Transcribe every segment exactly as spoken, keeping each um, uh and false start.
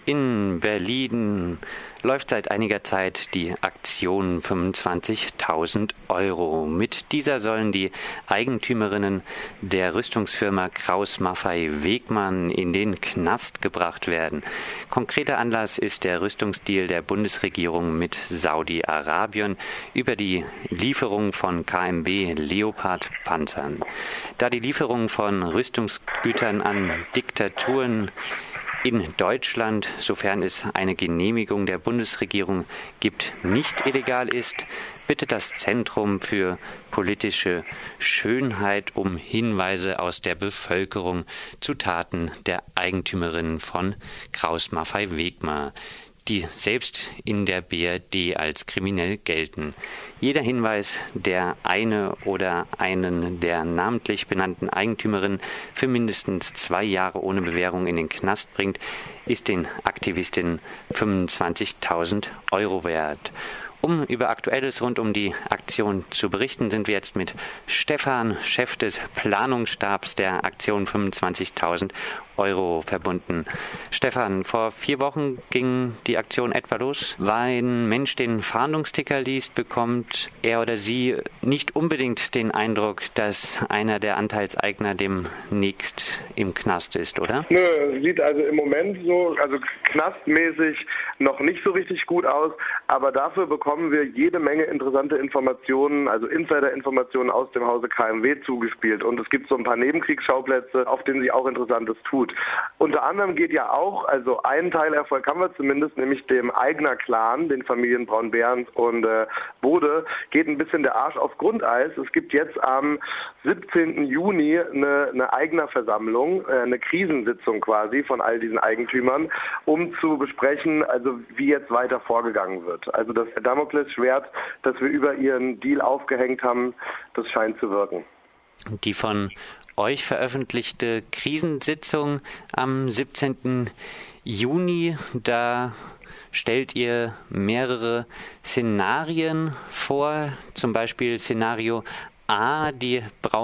In Berlin läuft seit einiger Zeit die Aktion fünfundzwanzigtausend Euro. Mit dieser sollen die Eigentümerinnen der Rüstungsfirma Krauss-Maffei-Wegmann in den Knast gebracht werden. Konkreter Anlass ist der Rüstungsdeal der Bundesregierung mit Saudi-Arabien über die Lieferung von K M B Leopard-Panzern. Da die Lieferung von Rüstungsgütern an Diktaturen in Deutschland, sofern es eine Genehmigung der Bundesregierung gibt, nicht illegal ist, bittet das Zentrum für politische Schönheit um Hinweise aus der Bevölkerung zu Taten der Eigentümerinnen von Krauss-Maffei-Wegmann, die selbst in der B R D als kriminell gelten. Jeder Hinweis, der eine oder einen der namentlich benannten Eigentümerinnen für mindestens zwei Jahre ohne Bewährung in den Knast bringt, ist den Aktivistinnen fünfundzwanzigtausend Euro wert. Um über Aktuelles rund um die Aktion zu berichten, sind wir jetzt mit Stefan, Chef des Planungsstabs der Aktion fünfundzwanzigtausend Euro verbunden. Stefan, vor vier Wochen ging die Aktion etwa los. Wenn ein Mensch den Fahndungsticker liest, bekommt er oder sie nicht unbedingt den Eindruck, dass einer der Anteilseigner demnächst im Knast ist, oder? Nö, sieht also im Moment so, also knastmäßig noch nicht so richtig gut aus, aber dafür bekommen wir jede Menge interessante Informationen, also Insider-Informationen aus dem Hause K M W zugespielt, und es gibt so ein paar Nebenkriegsschauplätze, auf denen sich auch Interessantes tut. Unter anderem geht ja auch, also einen Teilerfolg haben wir zumindest, nämlich dem Eigner-Clan, den Familien Braun-Behrens und äh, Bode, geht ein bisschen der Arsch auf Grundeis. Es gibt jetzt am siebzehnten Juni eine, eine Eigner-Versammlung, äh, eine Krisensitzung quasi von all diesen Eigentümern, um zu besprechen, also wie jetzt weiter vorgegangen wird. Also das Damoklesschwert, das wir über ihren Deal aufgehängt haben, das scheint zu wirken. Die von euch veröffentlichte Krisensitzung am siebzehnten Juni, da stellt ihr mehrere Szenarien vor, zum Beispiel Szenario A, die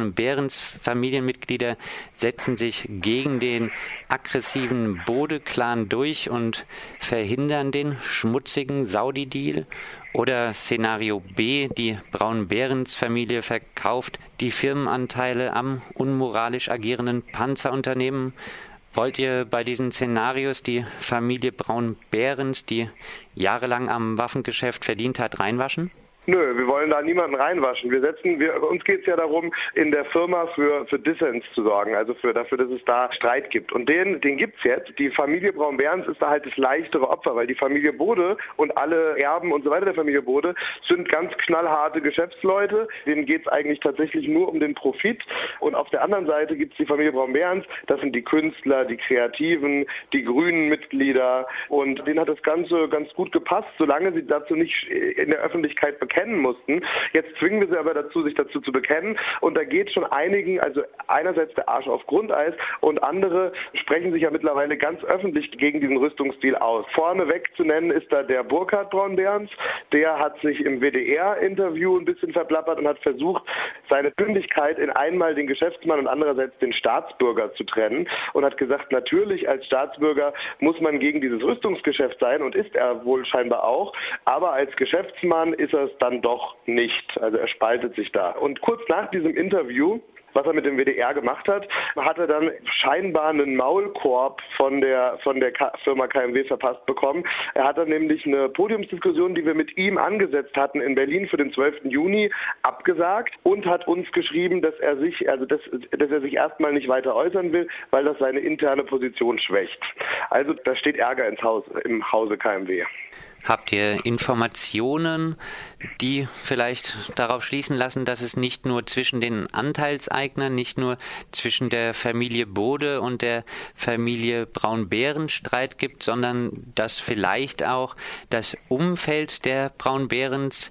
Braun-Behrens-Familienmitglieder setzen sich gegen den aggressiven Bode-Clan durch und verhindern den schmutzigen Saudi-Deal. Oder Szenario B, die Braun-Behrens-Familie verkauft die Firmenanteile am unmoralisch agierenden Panzerunternehmen. Wollt ihr bei diesen Szenarios die Familie Braun-Behrens, die jahrelang am Waffengeschäft verdient hat, reinwaschen? Nö, wir wollen da niemanden reinwaschen. Wir setzen, wir, uns geht es ja darum, in der Firma für, für Dissens zu sorgen, also für, dafür, dass es da Streit gibt. Und den, den gibt's jetzt. Die Familie Braun-Behrens ist da halt das leichtere Opfer, weil die Familie Bode und alle Erben und so weiter der Familie Bode sind ganz knallharte Geschäftsleute. Denen geht's eigentlich tatsächlich nur um den Profit. Und auf der anderen Seite gibt's die Familie Braun-Behrens. Das sind die Künstler, die Kreativen, die grünen Mitglieder. Und denen hat das Ganze ganz gut gepasst, solange sie dazu nicht in der Öffentlichkeit bekennen mussten. Jetzt zwingen wir sie aber dazu, sich dazu zu bekennen, und da geht schon einigen, also einerseits der Arsch auf Grundeis, und andere sprechen sich ja mittlerweile ganz öffentlich gegen diesen Rüstungsdeal aus. Vorneweg zu nennen ist da der Burkhard Braun-Behrens, der hat sich im W D R-Interview ein bisschen verplappert und hat versucht, seine Persönlichkeit in einmal den Geschäftsmann und andererseits den Staatsbürger zu trennen, und hat gesagt, natürlich als Staatsbürger muss man gegen dieses Rüstungsgeschäft sein, und ist er wohl scheinbar auch, aber als Geschäftsmann ist er es dann doch nicht. Also er spaltet sich da. Und kurz nach diesem Interview, was er mit dem W D R gemacht hat, hat er dann scheinbar einen Maulkorb von der von der K- Firma K M W verpasst bekommen. Er hat dann nämlich eine Podiumsdiskussion, die wir mit ihm angesetzt hatten in Berlin für den zwölften Juni, abgesagt und hat uns geschrieben, dass er sich, also dass, dass er sich erstmal nicht weiter äußern will, weil das seine interne Position schwächt. Also da steht Ärger ins Haus, im Hause K M W. Habt ihr Informationen, die vielleicht darauf schließen lassen, dass es nicht nur zwischen den Anteilseignern, nicht nur zwischen der Familie Bode und der Familie Braun-Behrens Streit gibt, sondern dass vielleicht auch das Umfeld der Braun-Behrens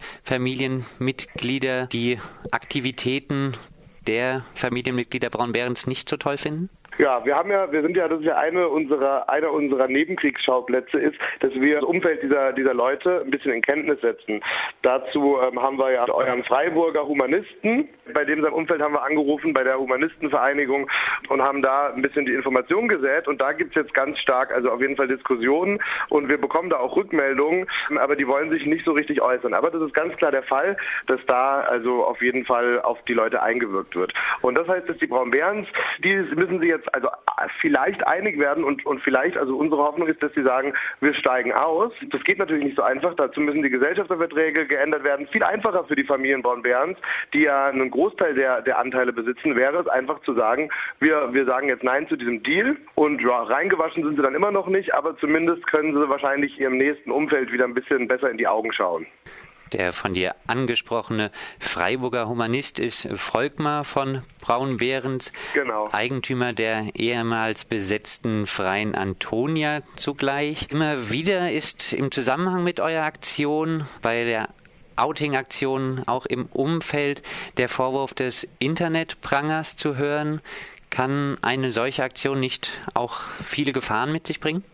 Familienmitglieder die Aktivitäten der Familienmitglieder Braun-Behrens nicht so toll finden? Ja, wir haben ja, wir sind ja, das ist ja eine unserer, einer unserer Nebenkriegsschauplätze ist, dass wir das Umfeld dieser, dieser Leute ein bisschen in Kenntnis setzen. Dazu ähm, haben wir ja euren Freiburger Humanisten, bei dem sein Umfeld haben wir angerufen, bei der Humanistenvereinigung und haben da ein bisschen die Information gesät und da gibt's jetzt ganz stark, also auf jeden Fall Diskussionen und wir bekommen da auch Rückmeldungen, aber die wollen sich nicht so richtig äußern. Aber das ist ganz klar der Fall, dass da also auf jeden Fall auf die Leute eingewirkt wird. Und das heißt, dass die Braunbärens, die müssen sie jetzt also vielleicht einig werden und, und vielleicht, also unsere Hoffnung ist, dass sie sagen, wir steigen aus. Das geht natürlich nicht so einfach. Dazu müssen die Gesellschafterverträge geändert werden. Viel einfacher für die Familien Braunbärens, die ja einen Großteil der, der Anteile besitzen, wäre es einfach zu sagen, wir, wir sagen jetzt Nein zu diesem Deal und ja, reingewaschen sind sie dann immer noch nicht, aber zumindest können sie wahrscheinlich ihrem nächsten Umfeld wieder ein bisschen besser in die Augen schauen. Der von dir angesprochene Freiburger Humanist ist Volkmar von Braunbärens, genau. Eigentümer der ehemals besetzten Freien Antonia zugleich. Immer wieder ist im Zusammenhang mit eurer Aktion bei der Outing-Aktion auch im Umfeld der Vorwurf des Internetprangers zu hören. Kann eine solche Aktion nicht auch viele Gefahren mit sich bringen?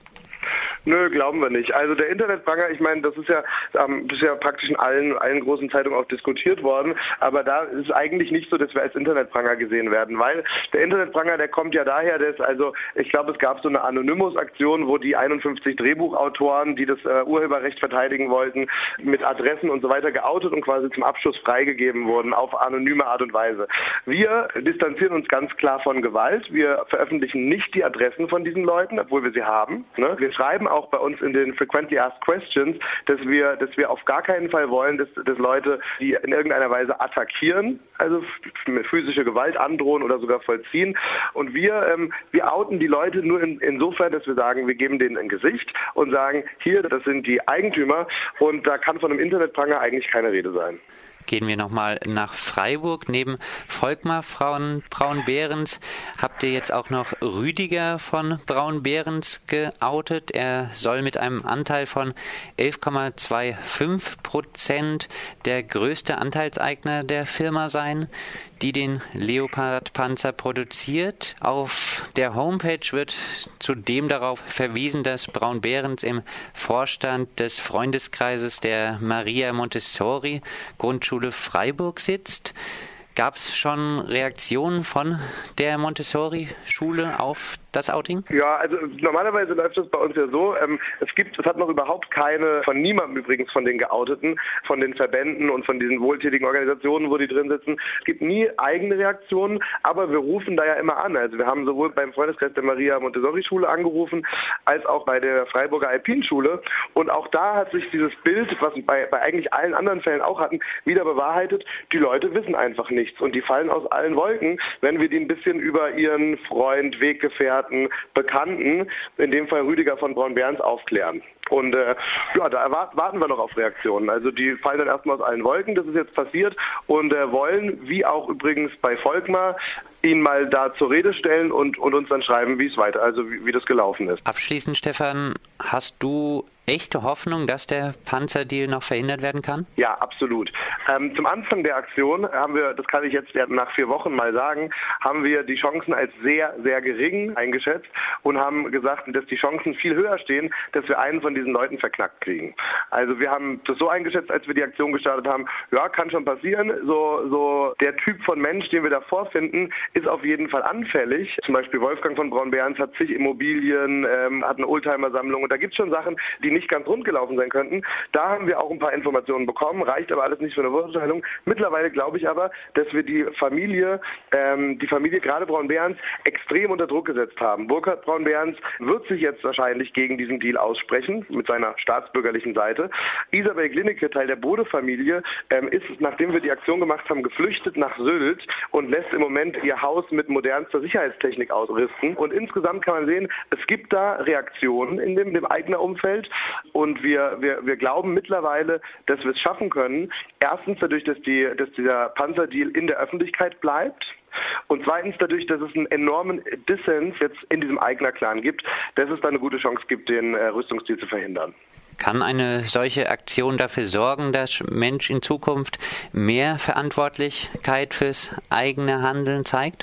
Nö, glauben wir nicht. Also der Internetpranger, ich meine, das ist ja ähm, das ist ja praktisch in allen, allen großen Zeitungen auch diskutiert worden, aber da ist es eigentlich nicht so, dass wir als Internetpranger gesehen werden, weil der Internetpranger, der kommt ja daher, dass also, ich glaube, es gab so eine Anonymous-Aktion, wo die einundfünfzig Drehbuchautoren, die das äh, Urheberrecht verteidigen wollten, mit Adressen und so weiter geoutet und quasi zum Abschluss freigegeben wurden, auf anonyme Art und Weise. Wir distanzieren uns ganz klar von Gewalt. Wir veröffentlichen nicht die Adressen von diesen Leuten, obwohl wir sie haben. Ne? Wir schreiben auch bei uns in den Frequently Asked Questions, dass wir, dass wir auf gar keinen Fall wollen, dass, dass Leute, die in irgendeiner Weise attackieren, also physische Gewalt androhen oder sogar vollziehen. Und wir, ähm, wir outen die Leute nur in, insofern, dass wir sagen, wir geben denen ein Gesicht und sagen, hier, das sind die Eigentümer und da kann von einem Internetpranger eigentlich keine Rede sein. Gehen wir nochmal nach Freiburg. Neben Volkmar von Braunbärens habt ihr jetzt auch noch Rüdiger von Braunbärens geoutet. Er soll mit einem Anteil von elf Komma fünfundzwanzig Prozent der größte Anteilseigner der Firma sein, die den Leopard-Panzer produziert. Auf der Homepage wird zudem darauf verwiesen, dass Braunbärens im Vorstand des Freundeskreises der Maria Montessori Grundschule Freiburg sitzt. Gab es schon Reaktionen von der Montessori-Schule auf das Outing? Ja, also normalerweise läuft das bei uns ja so, ähm, es gibt, es hat noch überhaupt keine, von niemandem übrigens von den Geouteten, von den Verbänden und von diesen wohltätigen Organisationen, wo die drin sitzen, es gibt nie eigene Reaktionen, aber wir rufen da ja immer an. Also wir haben sowohl beim Freundeskreis der Maria Montessori-Schule angerufen, als auch bei der Freiburger Alpin-Schule und auch da hat sich dieses Bild, was wir bei, bei eigentlich allen anderen Fällen auch hatten, wieder bewahrheitet. Die Leute wissen einfach nichts und die fallen aus allen Wolken, wenn wir die ein bisschen über ihren Freund, Weggefährten, Bekannten, in dem Fall Rüdiger von Braunbärens, aufklären. Und äh, ja, da warten wir noch auf Reaktionen. Also die fallen dann erstmal aus allen Wolken, das ist jetzt passiert und äh, wollen, wie auch übrigens bei Volkmar, ihn mal da zur Rede stellen und, und uns dann schreiben, wie es weiter, also wie, wie das gelaufen ist. Abschließend, Stefan, hast du echte Hoffnung, dass der Panzerdeal noch verhindert werden kann? Ja, absolut. Ähm, zum Anfang der Aktion haben wir, das kann ich jetzt nach vier Wochen mal sagen, haben wir die Chancen als sehr, sehr gering eingeschätzt und haben gesagt, dass die Chancen viel höher stehen, dass wir einen von diesen Leuten verknackt kriegen. Also wir haben das so eingeschätzt, als wir die Aktion gestartet haben, ja, kann schon passieren, so, so der Typ von Mensch, den wir da vorfinden, ist auf jeden Fall anfällig. Zum Beispiel Wolfgang von Braunbärens hat zig Immobilien, ähm, hat eine Oldtimer-Sammlung und da gibt es schon Sachen, die nicht ganz rund gelaufen sein könnten. Da haben wir auch ein paar Informationen bekommen, reicht aber alles nicht für eine Beurteilung. Mittlerweile glaube ich aber, dass wir die Familie, ähm, die Familie gerade Braunbärens extrem unter Druck gesetzt haben. Burkhard Braunbärens wird sich jetzt wahrscheinlich gegen diesen Deal aussprechen, mit seiner staatsbürgerlichen Seite. Isabel Glinnicke, Teil der Bode-Familie, ähm, ist, nachdem wir die Aktion gemacht haben, geflüchtet nach Sylt und lässt im Moment ihr Haus mit modernster Sicherheitstechnik ausrüsten. Und insgesamt kann man sehen, es gibt da Reaktionen in dem, dem eigenen Umfeld. Und wir, wir, wir glauben mittlerweile, dass wir es schaffen können. Erstens dadurch, dass, die, dass dieser Panzerdeal in der Öffentlichkeit bleibt. Und zweitens dadurch, dass es einen enormen Dissens jetzt in diesem Eigner-Clan gibt, dass es da eine gute Chance gibt, den äh, Rüstungsdeal zu verhindern. Kann eine solche Aktion dafür sorgen, dass Mensch in Zukunft mehr Verantwortlichkeit fürs eigene Handeln zeigt?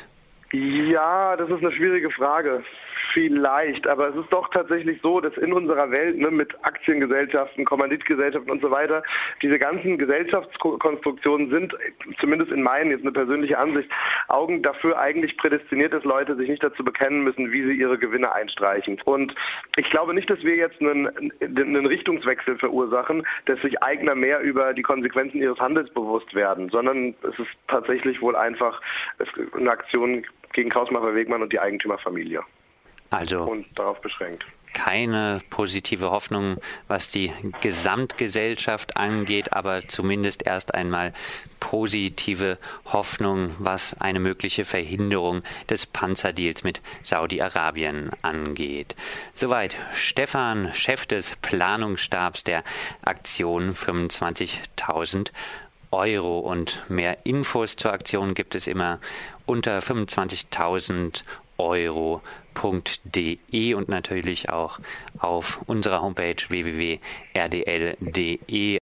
Ja, das ist eine schwierige Frage. Vielleicht, aber es ist doch tatsächlich so, dass in unserer Welt ne, mit Aktiengesellschaften, Kommanditgesellschaften und so weiter, diese ganzen Gesellschaftskonstruktionen sind, zumindest in meinen, jetzt eine persönliche Ansicht, Augen dafür eigentlich prädestiniert, dass Leute sich nicht dazu bekennen müssen, wie sie ihre Gewinne einstreichen. Und ich glaube nicht, dass wir jetzt einen, einen Richtungswechsel verursachen, dass sich Eigner mehr über die Konsequenzen ihres Handels bewusst werden, sondern es ist tatsächlich wohl einfach eine Aktion gegen Kraus-Maffei-Wegmann und die Eigentümerfamilie. Also und darauf beschränkt. Keine positive Hoffnung, was die Gesamtgesellschaft angeht, aber zumindest erst einmal positive Hoffnung, was eine mögliche Verhinderung des Panzerdeals mit Saudi-Arabien angeht. Soweit Stefan, Chef des Planungsstabs der Aktion fünfundzwanzigtausend Euro. Und mehr Infos zur Aktion gibt es immer unter fünfundzwanzigtausend Euro punkt de und natürlich auch auf unserer Homepage w w w punkt r d l punkt de.